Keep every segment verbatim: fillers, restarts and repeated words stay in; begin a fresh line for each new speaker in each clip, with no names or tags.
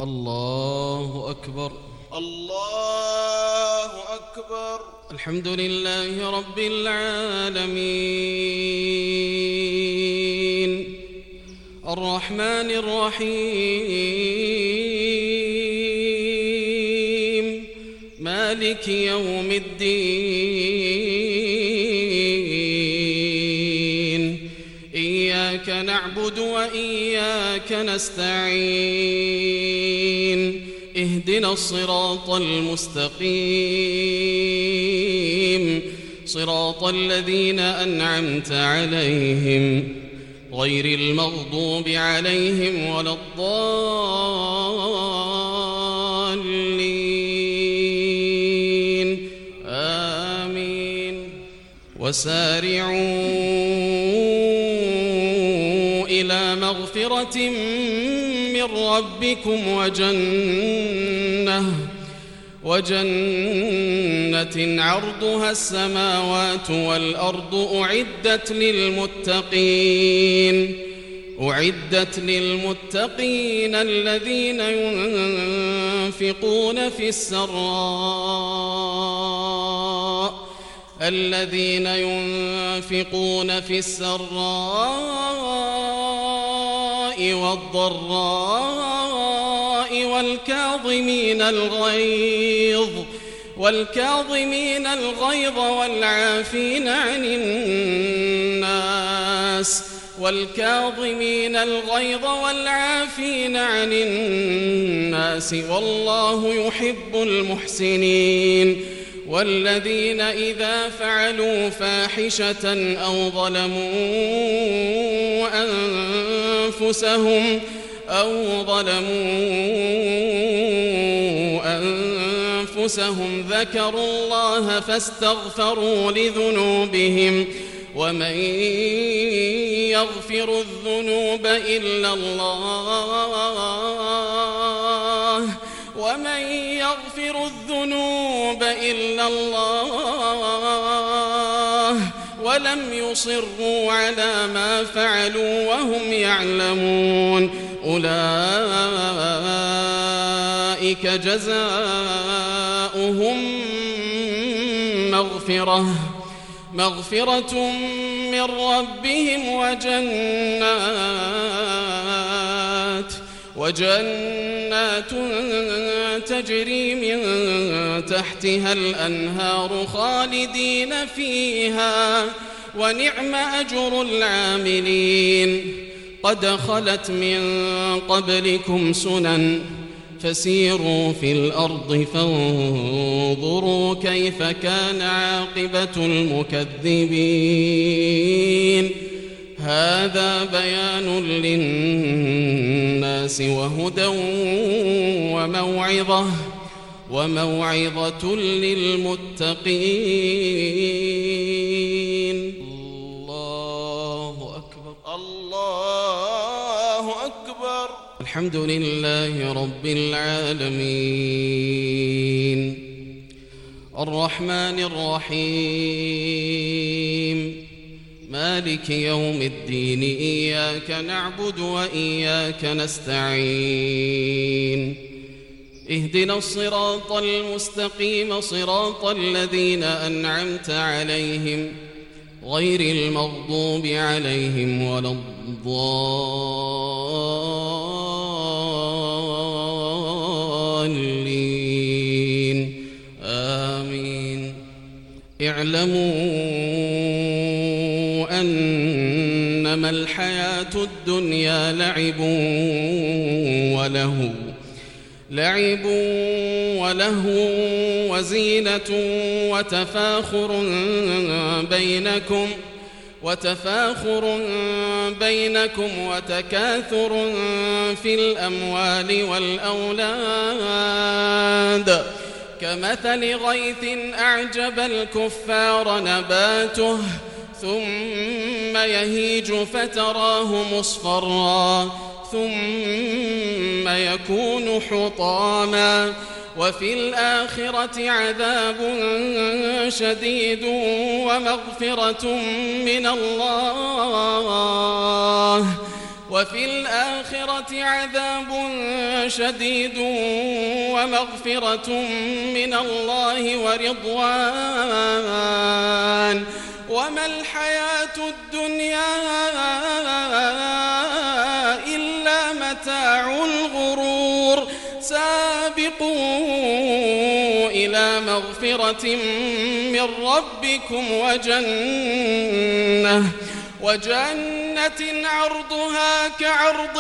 الله أكبر.
الله أكبر.
الحمد لله رب العالمين الرحمن الرحيم مالك يوم الدين إياك نعبد وإياك نستعين اهدنا الصراط المستقيم صراط الذين أنعمت عليهم غير المغضوب عليهم ولا الضالين آمين. وسارعوا إلى مغفرة من ربكم وجنة وجنة عرضها السماوات والأرض أعدت للمتقين أعدت للمتقين الذين ينفقون في السراء الذين ينفقون في السراء والضراء والكاظمين الغيظ والكاظمين الغيظ والعافين عن الناس والكاظمين الغيظ والعافين عن الناس والله يحب المحسنين. والذين إذا فعلوا فاحشة أو ظلموا أنفسهم أو ظلموا أنفسهم ذكروا الله فاستغفروا لذنوبهم ومن يغفر الذنوب إلا الله ومن يغفر الذنوب إلا الله ولم يصروا على ما فعلوا وهم يعلمون أولئك جزاؤهم مغفرة مغفرة من ربهم وجنات وجنات تجري من تحتها الأنهار خالدين فيها ونعم أجر العاملين. قد خلت من قبلكم سنن فسيروا في الأرض فانظروا كيف كان عاقبة المكذبين. هذا بيان للناس وهدى وموعظة وموعظة للمتقين. الله أكبر.
الله أكبر.
الحمد لله رب العالمين الرحمن الرحيم مالك يوم الدين إياك نعبد وإياك نستعين اهدنا الصراط المستقيم صراط الذين أنعمت عليهم غير المغضوب عليهم ولا الضالين آمين. اعلموا أنما الحياة الدنيا لعب وله لعب وله وزينة وتفاخر بينكم وتفاخر بينكم وتكاثر في الأموال والأولاد كمثل غيث أعجب الكفار نباته ثم يهيج فتراه مصفرا ثم يكون حطاما وفي الآخرة عذاب شديد ومغفرة من الله وفي الآخرة عذاب شديد ومغفرة من الله ورضوان وما الحياة الدنيا إلا متاع الغرور سابقوا إلى مغفرة من ربكم وجنة وجنة عرضها كعرض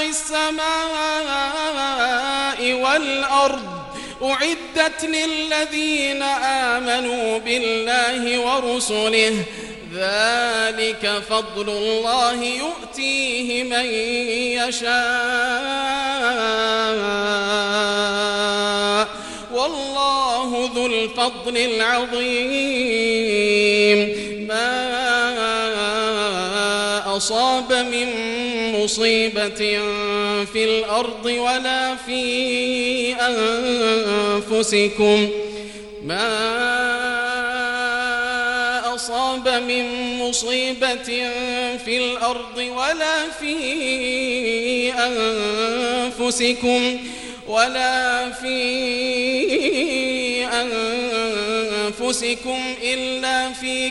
السماء والأرض أعدت للذين آمنوا بالله ورسله ذلك فضل الله يؤتيه من يشاء والله ذو الفضل العظيم ما أصاب من مصيبة في الأرض ولا في أنفسكم ما أصاب من مصيبة في الأرض ولا في أنفسكم ولا في أنفسكم إلا في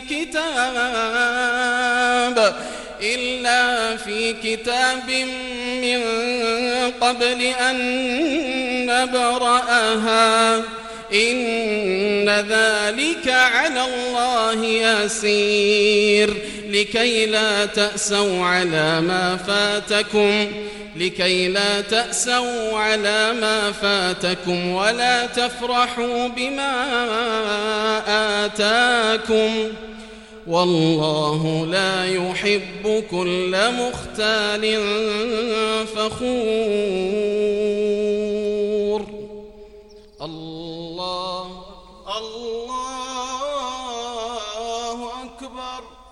كتاب إلا في كتاب من قبل أن نبرأها إن ذلك على الله يسير لكي لا تأسوا على ما فاتكم لكي لا تأسوا على ما فاتكم ولا تفرحوا بما آتاكم والله لا يحب كل مختال فخور الله الله أكبر